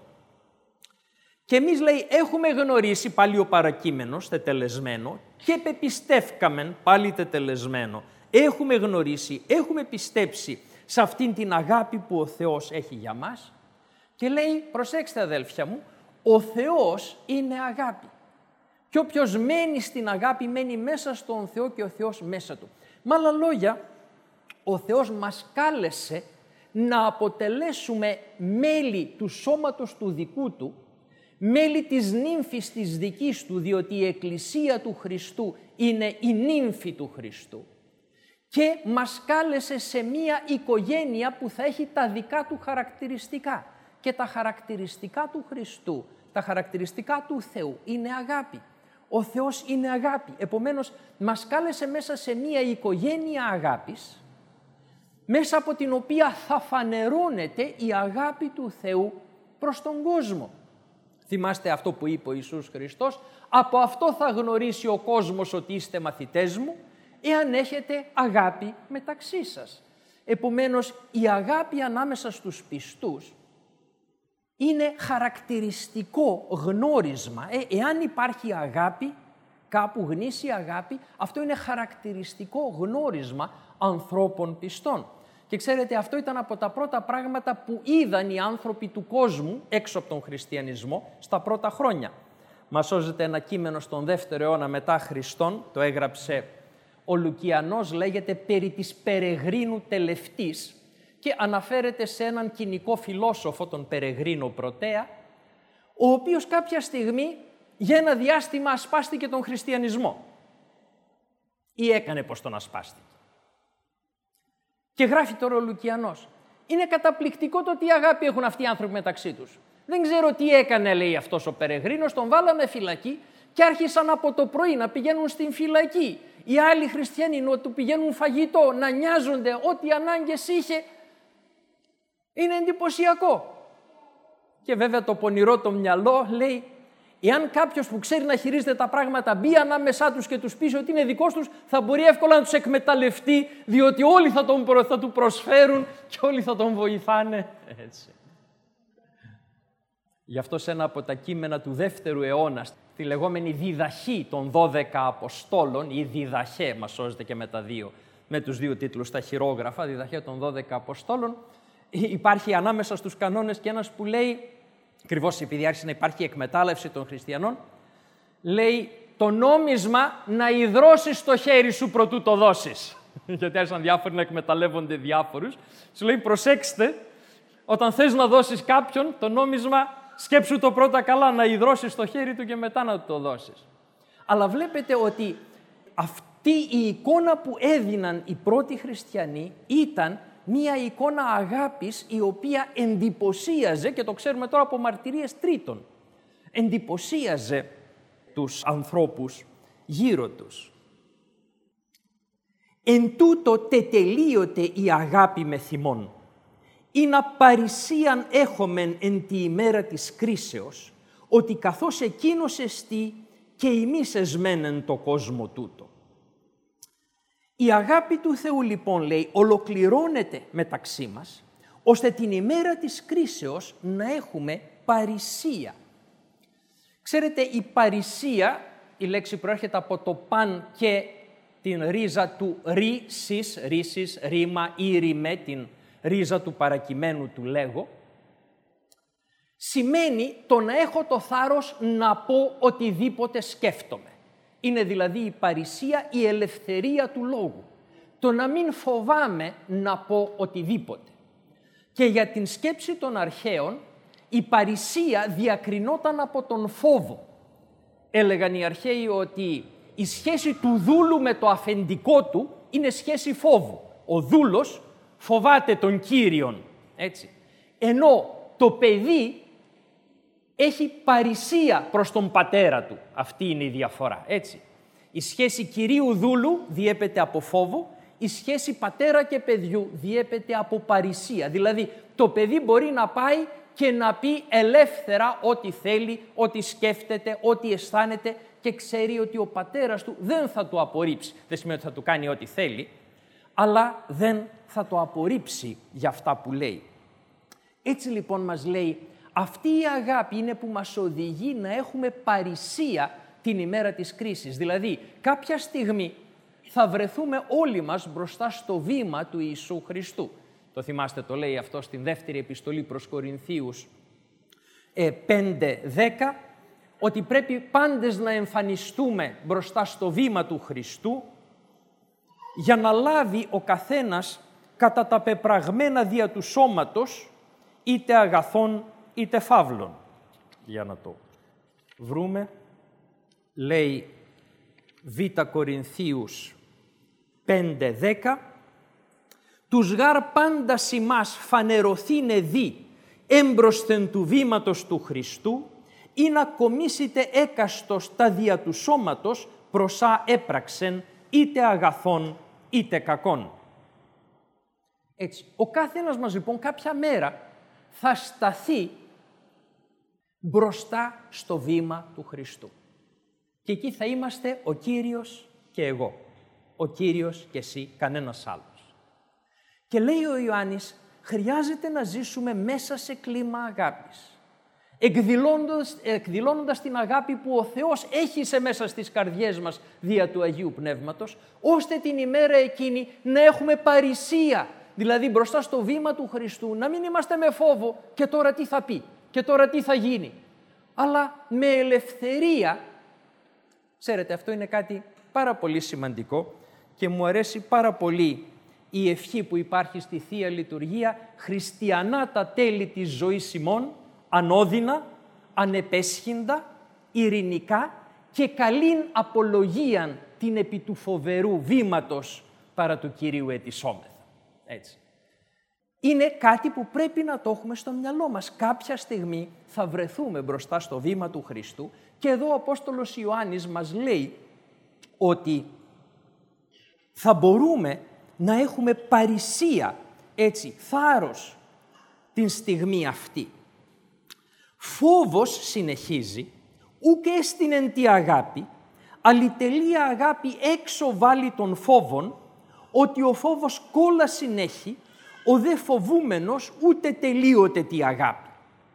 Και εμείς, λέει, έχουμε γνωρίσει, πάλι ο παρακείμενος, τετελεσμένο, και πεπιστεύκαμεν, πάλι τετελεσμένο, έχουμε γνωρίσει, έχουμε πιστέψει σε αυτήν την αγάπη που ο Θεός έχει για μας. Και λέει, προσέξτε αδέλφια μου, ο Θεός είναι αγάπη. Και όποιος μένει στην αγάπη, μένει μέσα στον Θεό και ο Θεός μέσα του. Με άλλα λόγια, ο Θεός μας κάλεσε να αποτελέσουμε μέλη του σώματος του δικού Του, μέλη της νύμφης της δικής Του, διότι η Εκκλησία του Χριστού είναι η νύμφη του Χριστού. Και μας κάλεσε σε μία οικογένεια που θα έχει τα δικά Του χαρακτηριστικά. Και τα χαρακτηριστικά του Χριστού, τα χαρακτηριστικά του Θεού είναι αγάπη. Ο Θεός είναι αγάπη. Επομένως, μας κάλεσε μέσα σε μία οικογένεια αγάπης, μέσα από την οποία θα φανερώνεται η αγάπη του Θεού προς τον κόσμο. Θυμάστε αυτό που είπε ο Ιησούς Χριστός, «Από αυτό θα γνωρίσει ο κόσμος ότι είστε μαθητές μου, εάν έχετε αγάπη μεταξύ σας». Επομένως, η αγάπη ανάμεσα στους πιστούς είναι χαρακτηριστικό γνώρισμα. Ε, εάν υπάρχει αγάπη, κάπου γνήσια αγάπη, αυτό είναι χαρακτηριστικό γνώρισμα ανθρώπων πιστών. Και ξέρετε, αυτό ήταν από τα πρώτα πράγματα που είδαν οι άνθρωποι του κόσμου έξω από τον χριστιανισμό στα πρώτα χρόνια. Μας σώζεται ένα κείμενο στον δεύτερο αιώνα μετά Χριστόν, το έγραψε ο Λουκιανός, λέγεται «Περί της Περεγρίνου Τελευτής», και αναφέρεται σε έναν κοινικό φιλόσοφο, τον Περεγρίνο Πρωτέα, ο οποίος κάποια στιγμή για ένα διάστημα ασπάστηκε τον χριστιανισμό. Ή έκανε πως τον ασπάστηκε. Και γράφει τώρα ο Λουκιανός. Είναι καταπληκτικό το τι αγάπη έχουν αυτοί οι άνθρωποι μεταξύ τους. Δεν ξέρω τι έκανε, λέει αυτός ο Περεγρίνος, τον βάλανε φυλακή και άρχισαν από το πρωί να πηγαίνουν στην φυλακή. Οι άλλοι χριστιανοί να του πηγαίνουν φαγητό, να νοιάζονται, ό,τι ανάγκες είχε. Είναι εντυπωσιακό. Και βέβαια το πονηρό το μυαλό λέει, εάν κάποιος που ξέρει να χειρίζεται τα πράγματα μπει ανάμεσά τους και τους πει ότι είναι δικός τους, θα μπορεί εύκολα να τους εκμεταλλευτεί, διότι όλοι θα, τον, θα του προσφέρουν και όλοι θα τον βοηθάνε. Έτσι. Γι' αυτό σε ένα από τα κείμενα του δεύτερου αιώνα, τη λεγόμενη διδαχή των δώδεκα Αποστόλων, ή διδαχέ, μας σώζεται και με τα δύο, με τους δύο τίτλους στα χειρόγραφα, διδαχέ των δώδεκα Αποστόλων, υπάρχει ανάμεσα στους κανόνες και ένας που λέει, ακριβώς επειδή άρχισε να υπάρχει εκμετάλλευση των χριστιανών, λέει το νόμισμα να υδρώσεις στο χέρι σου προτού το δώσεις. Γιατί άρχισαν διάφοροι να εκμεταλλεύονται διάφορους. Σου λέει προσέξτε, όταν θες να δώσεις κάποιον το νόμισμα, σκέψου το πρώτα καλά, να υδρώσεις στο χέρι του και μετά να του το δώσεις. Αλλά βλέπετε ότι αυτή η εικόνα που έδιναν οι πρώτοι χριστιανοί ήταν μία εικόνα αγάπης η οποία εντυπωσίαζε, και το ξέρουμε τώρα από μαρτυρίες τρίτων, εντυπωσίαζε τους ανθρώπους γύρω τους. «Εν τούτο τετελείωτε η αγάπη με θυμόν, ή να παρησίαν έχομεν εν τη ημέρα της κρίσεως, ότι καθώς εκείνος εστί και εμείς εσμένεν το κόσμο τούτο». Η αγάπη του Θεού λοιπόν, λέει, ολοκληρώνεται μεταξύ μας, ώστε την ημέρα της κρίσεως να έχουμε παρησία. Ξέρετε, η παρησία, η λέξη προέρχεται από το παν και την ρίζα του ρίσις, ρίσις, ρήμα ή ρημέ, την ρίζα του παρακειμένου του λέγω, σημαίνει το να έχω το θάρρος να πω οτιδήποτε σκέφτομαι. Είναι δηλαδή η παρησία, η ελευθερία του λόγου. Το να μην φοβάμαι να πω οτιδήποτε. Και για την σκέψη των αρχαίων, η παρησία διακρινόταν από τον φόβο. Έλεγαν οι αρχαίοι ότι η σχέση του δούλου με το αφεντικό του είναι σχέση φόβου. Ο δούλος φοβάται τον κύριον, έτσι. Ενώ το παιδί έχει παρησία προς τον πατέρα του. Αυτή είναι η διαφορά, έτσι. Η σχέση κυρίου δούλου διέπεται από φόβο, η σχέση πατέρα και παιδιού διέπεται από παρησία. Δηλαδή, το παιδί μπορεί να πάει και να πει ελεύθερα ό,τι θέλει, ό,τι σκέφτεται, ό,τι αισθάνεται και ξέρει ότι ο πατέρας του δεν θα το απορρίψει. Δεν σημαίνει ότι θα του κάνει ό,τι θέλει, αλλά δεν θα το απορρίψει για αυτά που λέει. Έτσι λοιπόν μας λέει, αυτή η αγάπη είναι που μας οδηγεί να έχουμε παρησία την ημέρα της κρίσης. Δηλαδή, κάποια στιγμή θα βρεθούμε όλοι μας μπροστά στο βήμα του Ιησού Χριστού. Το θυμάστε, το λέει αυτό στην δεύτερη επιστολή προς Κορινθίους πέντε δέκα, ότι πρέπει πάντες να εμφανιστούμε μπροστά στο βήμα του Χριστού για να λάβει ο καθένας κατά τα πεπραγμένα δια του σώματος είτε αγαθών είτε φαύλων. Για να το βρούμε. Λέει Β' Κορινθίους πέντε δέκα, «Τους γάρ πάντα ημάς φανερωθήνε δι έμπροσθεν του βήματος του Χριστού ή να κομίσετε έκαστος τα δια του σώματος προσά έπραξεν είτε αγαθών είτε κακών». Έτσι, ο κάθε ένας μας λοιπόν κάποια μέρα θα σταθεί μπροστά στο βήμα του Χριστού. Και εκεί θα είμαστε ο Κύριος και εγώ. Ο Κύριος και εσύ, κανένας άλλος. Και λέει ο Ιωάννης, χρειάζεται να ζήσουμε μέσα σε κλίμα αγάπης. Εκδηλώνοντας, εκδηλώνοντας την αγάπη που ο Θεός έχει σε μέσα στις καρδιές μας δια του Αγίου Πνεύματος, ώστε την ημέρα εκείνη να έχουμε παρησία. Δηλαδή μπροστά στο βήμα του Χριστού, να μην είμαστε με φόβο και τώρα τι θα πει και τώρα τι θα γίνει. Αλλά με ελευθερία. Ξέρετε, αυτό είναι κάτι πάρα πολύ σημαντικό και μου αρέσει πάρα πολύ η ευχή που υπάρχει στη Θεία Λειτουργία, χριστιανά τα τέλη της ζωής ημών, ανώδυνα, ανεπέσχυντα, ειρηνικά και καλήν απολογίαν την επί του φοβερού βήματος παρά του Κυρίου ετισόμεθα. Έτσι. Είναι κάτι που πρέπει να το έχουμε στο μυαλό μας. Κάποια στιγμή θα βρεθούμε μπροστά στο βήμα του Χριστού και εδώ ο Απόστολος Ιωάννης μας λέει ότι θα μπορούμε να έχουμε παρησία, έτσι, θάρρος την στιγμή αυτή. Φόβος, συνεχίζει, ουκ έστιν εν τη αγάπη, αλλητελεία αγάπη έξω βάλει των φόβων, ότι ο φόβος κόλλα συνέχει, ο δε φοβούμενος ούτε τελείωται τη αγάπη.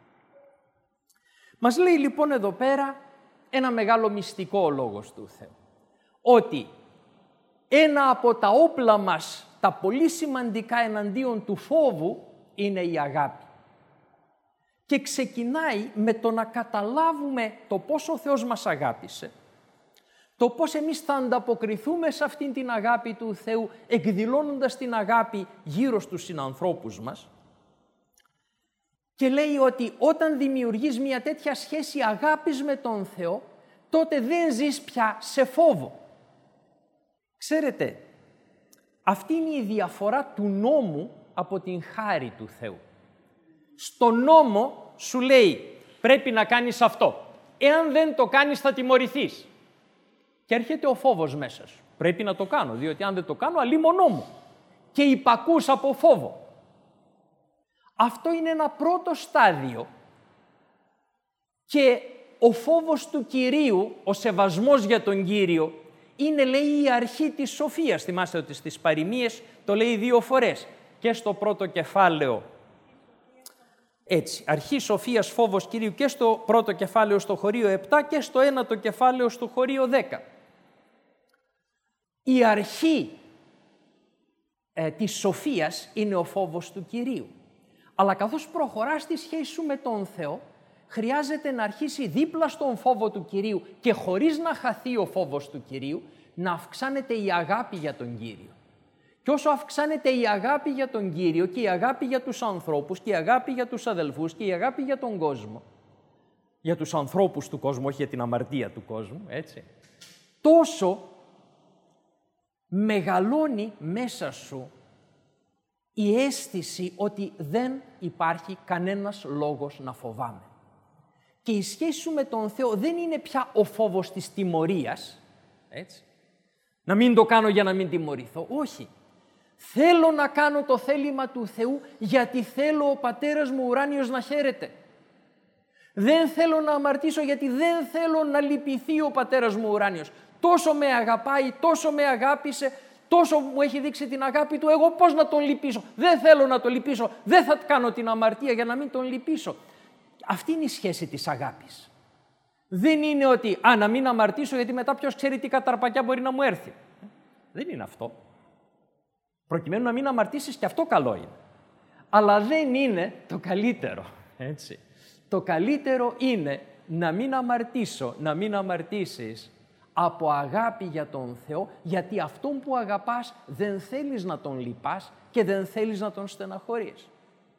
Μας λέει λοιπόν εδώ πέρα ένα μεγάλο μυστικό ο Λόγος του Θεού. Ότι ένα από τα όπλα μας, τα πολύ σημαντικά εναντίον του φόβου, είναι η αγάπη. Και ξεκινάει με το να καταλάβουμε το πόσο ο Θεός μας αγάπησε, το πώς εμείς θα ανταποκριθούμε σε αυτήν την αγάπη του Θεού, εκδηλώνοντας την αγάπη γύρω στους συνανθρώπους μας. Και λέει ότι όταν δημιουργείς μια τέτοια σχέση αγάπης με τον Θεό, τότε δεν ζεις πια σε φόβο. Ξέρετε, αυτή είναι η διαφορά του νόμου από την χάρη του Θεού. Στο νόμο σου λέει πρέπει να κάνεις αυτό. Εάν δεν το κάνεις θα τιμωρηθείς. Και έρχεται ο φόβος μέσα σου. Πρέπει να το κάνω, διότι αν δεν το κάνω αλίμονό μου. Και υπακούς από φόβο. Αυτό είναι ένα πρώτο στάδιο και ο φόβος του Κυρίου, ο σεβασμός για τον Κύριο, είναι, λέει, η αρχή της σοφίας. Θυμάστε ότι στις παροιμίες το λέει δύο φορές. Και στο πρώτο κεφάλαιο, έτσι, αρχή σοφίας, φόβος Κυρίου, και στο πρώτο κεφάλαιο στο χωρίο επτά και στο ένατο κεφάλαιο στο χωρίο δέκα. Η αρχή ε, της σοφίας είναι ο φόβος του Κυρίου. Αλλά καθώς προχωράς στη σχέση σου με τον Θεό, χρειάζεται να αρχίσει δίπλα στον φόβο του Κυρίου και χωρίς να χαθεί ο φόβος του Κυρίου, να αυξάνεται η αγάπη για τον Κύριο. Και όσο αυξάνεται η αγάπη για τον Κύριο και η αγάπη για τους ανθρώπους και η αγάπη για τους αδελφούς και η αγάπη για τον κόσμο, για τους ανθρώπους του κόσμου, όχι για την αμαρτία του κόσμου, έτσι, τόσο μεγαλώνει μέσα σου η αίσθηση ότι δεν υπάρχει κανένας λόγος να φοβάμαι. Και η σχέση σου με τον Θεό δεν είναι πια ο φόβος της τιμωρίας, έτσι, Να μην το κάνω για να μην τιμωρηθώ. Όχι. Θέλω να κάνω το θέλημα του Θεού γιατί θέλω ο Πατέρας μου ουράνιος να χαίρεται. Δεν θέλω να αμαρτήσω γιατί δεν θέλω να λυπηθεί ο Πατέρας μου ουράνιος. Τόσο με αγαπάει, τόσο με αγάπησε, τόσο μου έχει δείξει την αγάπη του, εγώ πώς να τον λυπήσω. Δεν θέλω να τον λυπήσω, δεν θα κάνω την αμαρτία για να μην τον λυπήσω. Αυτή είναι η σχέση της αγάπης. Δεν είναι ότι, α, να μην αμαρτήσω γιατί μετά ποιος ξέρει τι καταρπακιά μπορεί να μου έρθει. Δεν είναι αυτό. Προκειμένου να μην αμαρτήσεις και αυτό καλό είναι. Αλλά δεν είναι το καλύτερο, έτσι. Το καλύτερο είναι να μην αμαρτήσω, να μην αμαρτήσεις από αγάπη για τον Θεό, γιατί αυτόν που αγαπάς δεν θέλεις να τον λυπάς και δεν θέλεις να τον στεναχωρείς.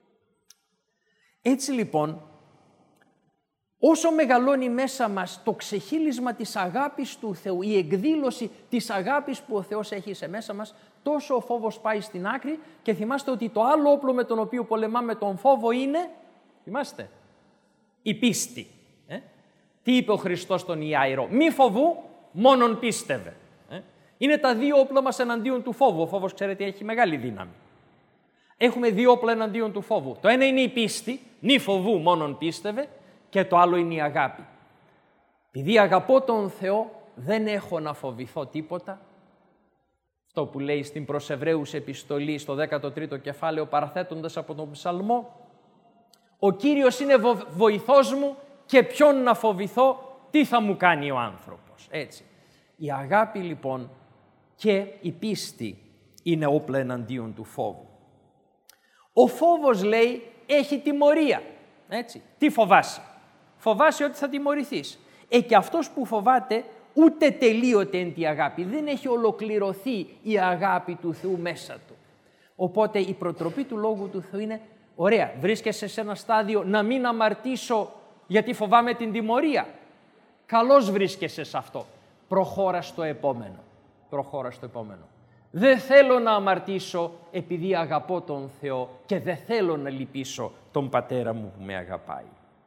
Έτσι λοιπόν, όσο μεγαλώνει μέσα μας το ξεχύλισμα της αγάπης του Θεού, η εκδήλωση της αγάπης που ο Θεός έχει σε μέσα μας, τόσο ο φόβος πάει στην άκρη και θυμάστε ότι το άλλο όπλο με τον οποίο πολεμάμε τον φόβο είναι, θυμάστε, η πίστη. Ε? Τι είπε ο Χριστός στον Ιάηρο, μη φοβού, μόνον πίστευε. Ε? Είναι τα δύο όπλα μας εναντίον του φόβου. Ο φόβος, ξέρετε, έχει μεγάλη δύναμη. Έχουμε δύο όπλα εναντίον του φόβου. Το ένα είναι η πίστη, μη φοβού, μόνον πίστευε, και το άλλο είναι η αγάπη. Επειδή αγαπώ τον Θεό, δεν έχω να φοβηθώ τίποτα. Αυτό που λέει στην προς Εβραίους επιστολή, στο δέκατο τρίτο κεφάλαιο, παραθέτοντας από τον Ψαλμό, ο Κύριος είναι βο- βοηθός μου και ποιον να φοβηθώ, τι θα μου κάνει ο άνθρωπος. Έτσι. Η αγάπη λοιπόν και η πίστη είναι όπλα εναντίον του φόβου. Ο φόβος, λέει, έχει τιμωρία. Έτσι. Τι φοβάσαι? Φοβάσαι ότι θα τιμωρηθείς. Ε, και αυτός που φοβάται ούτε τελείωται εν τη αγάπη. Δεν έχει ολοκληρωθεί η αγάπη του Θεού μέσα του. Οπότε η προτροπή του Λόγου του Θεού είναι, ωραία, βρίσκεσαι σε ένα στάδιο να μην αμαρτήσω γιατί φοβάμαι την τιμωρία. Καλώς βρίσκεσαι σε αυτό. Προχώρα στο επόμενο. Προχώρα στο επόμενο. Δεν θέλω να αμαρτήσω επειδή αγαπώ τον Θεό και δεν θέλω να λυπήσω τον Πατέρα μου που με αγαπάει.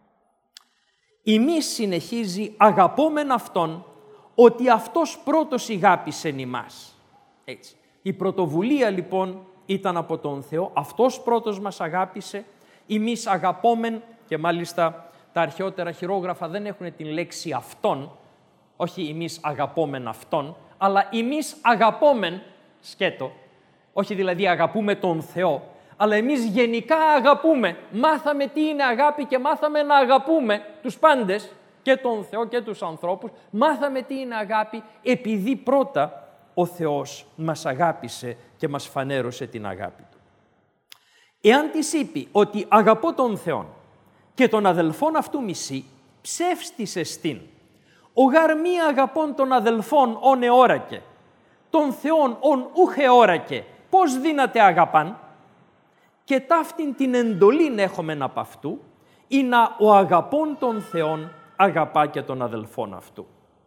Ημείς, συνεχίζει, αγαπόμεν Αυτόν ότι Αυτός πρώτος ηγάπησεν ημάς. Έτσι. Η πρωτοβουλία λοιπόν ήταν από τον Θεό, Αυτός πρώτος μας αγάπησε, ημείς αγαπόμεν, και μάλιστα τα αρχαιότερα χειρόγραφα δεν έχουν την λέξη Αυτόν, όχι ημείς αγαπόμεν Αυτόν, αλλά ημείς αγαπόμεν, σκέτο, όχι δηλαδή αγαπούμε τον Θεό, αλλά εμείς γενικά αγαπούμε. Μάθαμε τι είναι αγάπη και μάθαμε να αγαπούμε τους πάντες, και τον Θεό και τους ανθρώπους. Μάθαμε τι είναι αγάπη επειδή πρώτα ο Θεός μας αγάπησε και μας φανέρωσε την αγάπη Του. Εάν της είπε ότι αγαπώ τον Θεό και τον αδελφόν αυτού μισεί, ψεύστης εστίν. Ο γαρ μη αγαπών των αδελφών ον εώρακε, των Θεών ον ούχ εώρακε, πώς δύναται αγαπάν? Και ταύτην την εντολήν έχομεν απ' αυτού, ή να ο αγαπών των Θεών αγαπά και των αδελφών αυτού.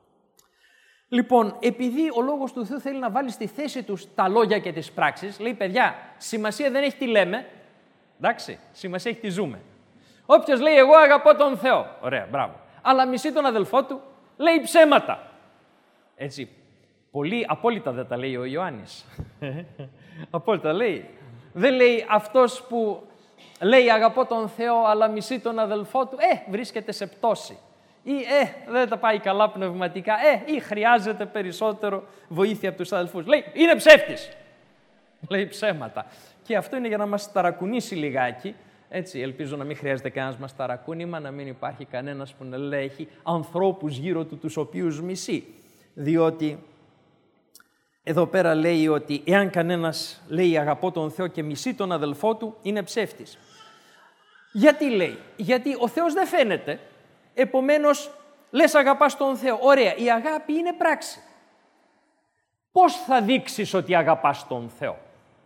Λοιπόν, επειδή ο Λόγος του Θεού θέλει να βάλει στη θέση τους τα λόγια και τις πράξεις, λέει, παιδιά, σημασία δεν έχει τι λέμε, εντάξει, σημασία έχει τι ζούμε. Όποιος λέει εγώ αγαπώ τον Θεό, ωραία, μπράβο, αλλά μισεί τον αδελφό του, λέει ψέματα. Έτσι, πολύ απόλυτα δεν τα λέει ο Ιωάννης. Απόλυτα λέει. Δεν λέει αυτός που λέει αγαπώ τον Θεό αλλά μισεί τον αδελφό του, ε, βρίσκεται σε πτώση. Ή ε, δεν τα πάει καλά πνευματικά, ε, ή χρειάζεται περισσότερο βοήθεια από τους αδελφούς. Λέει, είναι ψεύτης. Λέει ψέματα. Και αυτό είναι για να μας ταρακουνήσει λιγάκι. Έτσι, ελπίζω να μην χρειάζεται κανένας μας ταρακούνημα, να μην υπάρχει κανένας που να λέει έχει ανθρώπους γύρω του τους οποίους μισεί. Διότι εδώ πέρα λέει ότι εάν κανένας λέει αγαπώ τον Θεό και μισεί τον αδελφό του, είναι ψεύτης. Γιατί λέει? Γιατί ο Θεός δεν φαίνεται, επομένως λες αγαπάς τον Θεό. Ωραία, η αγάπη είναι πράξη. Πώς θα δείξεις ότι αγαπάς τον Θεό?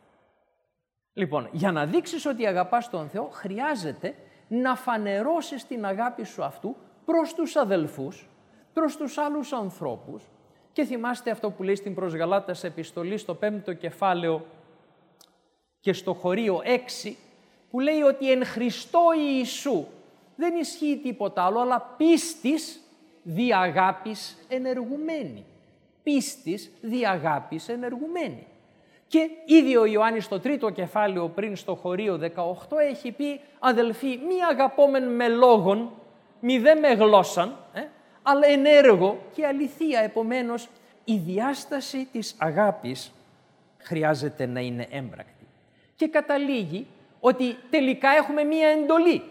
Λοιπόν, για να δείξεις ότι αγαπάς τον Θεό, χρειάζεται να φανερώσεις την αγάπη σου αυτού προς τους αδελφούς, προς τους άλλους ανθρώπους. Και θυμάστε αυτό που λέει στην προς Γαλάτας επιστολή στο πέμπτο κεφάλαιο και στο χωρίο έξι, που λέει ότι εν Χριστώ Ιησού δεν ισχύει τίποτα άλλο, αλλά πίστης δι' αγάπης ενεργουμένη. πίστης δι' αγάπης ενεργουμένη. Και ήδη ο Ιωάννης στο τρίτο κεφάλαιο πριν στο χωρίο δεκαοκτώ έχει πει «Αδελφοί, μη αγαπόμεν με λόγων, μη δε με γλώσσαν, ε, αλλά εν έργο και αληθεία». Επομένως, η διάσταση της αγάπης χρειάζεται να είναι έμπρακτη. Και καταλήγει ότι τελικά έχουμε μία εντολή.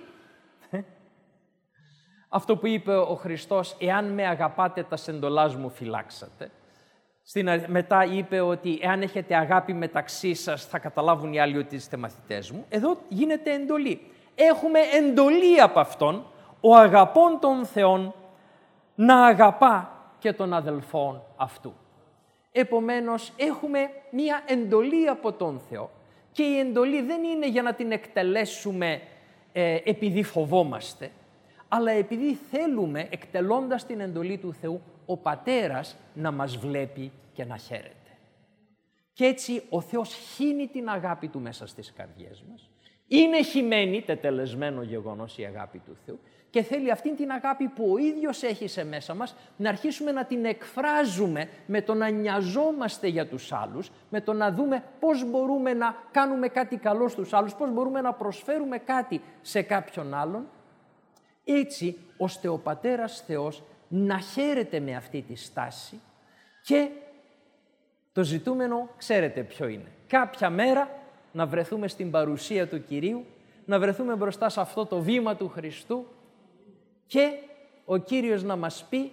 Αυτό που είπε ο Χριστός, «Εάν με αγαπάτε, τας εντολάς μου φυλάξατε». Στην, μετά είπε ότι εάν έχετε αγάπη μεταξύ σας θα καταλάβουν οι άλλοι ότι είστε μαθητές μου. Εδώ γίνεται εντολή. Έχουμε εντολή από Αυτόν, ο αγαπών των Θεών, να αγαπά και τον αδελφόν αυτού. Επομένως, έχουμε μία εντολή από τον Θεό και η εντολή δεν είναι για να την εκτελέσουμε ε, επειδή φοβόμαστε, αλλά επειδή θέλουμε, εκτελώντας την εντολή του Θεού, ο Πατέρας να μας βλέπει και να χαίρεται. Και έτσι ο Θεός χύνει την αγάπη Του μέσα στις καρδιές μας. Είναι χυμένη, τετελεσμένο γεγονός, η αγάπη του Θεού και θέλει αυτήν την αγάπη που ο ίδιος έχει σε μέσα μας να αρχίσουμε να την εκφράζουμε με το να νοιαζόμαστε για τους άλλους, με το να δούμε πώς μπορούμε να κάνουμε κάτι καλό στους άλλους, πώς μπορούμε να προσφέρουμε κάτι σε κάποιον άλλον, έτσι ώστε ο Πατέρας Θεός να χαίρεται με αυτή τη στάση και το ζητούμενο ξέρετε ποιο είναι. Κάποια μέρα να βρεθούμε στην παρουσία του Κυρίου, να βρεθούμε μπροστά σε αυτό το βήμα του Χριστού και ο Κύριος να μας πει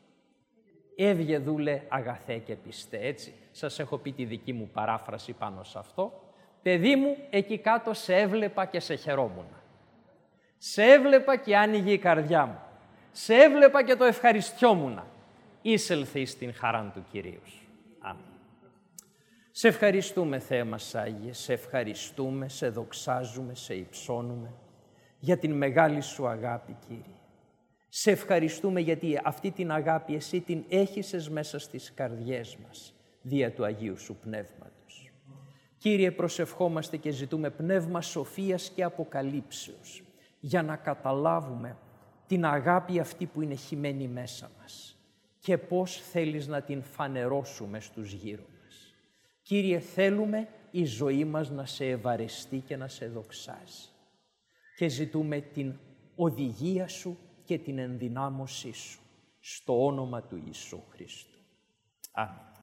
«Έβγε δούλε αγαθέ και πιστέ». Έτσι, σας έχω πει τη δική μου παράφραση πάνω σε αυτό. «Παιδί μου, εκεί κάτω σε έβλεπα και σε χαιρόμουν. Σε έβλεπα και άνοιγε η καρδιά μου. Σε έβλεπα και το ευχαριστιόμουνα. Είσελθε εις την χαράν του Κυρίου σου». Αμήν. Σε ευχαριστούμε, Θεέ μας Άγιε, σε ευχαριστούμε, σε δοξάζουμε, σε υψώνουμε για την μεγάλη Σου αγάπη, Κύριε. Σε ευχαριστούμε γιατί αυτή την αγάπη Εσύ την έχεις μέσα στις καρδιές μας, δια του Αγίου Σου Πνεύματος. Κύριε, προσευχόμαστε και ζητούμε πνεύμα σοφίας και αποκαλύψεως, για να καταλάβουμε την αγάπη αυτή που είναι χυμένη μέσα μας και πώς θέλεις να την φανερώσουμε στους γύρω μας. Κύριε, θέλουμε η ζωή μας να σε ευαρεστεί και να σε δοξάζει και ζητούμε την οδηγία Σου και την ενδυνάμωσή Σου στο όνομα του Ιησού Χριστού. Αμήν.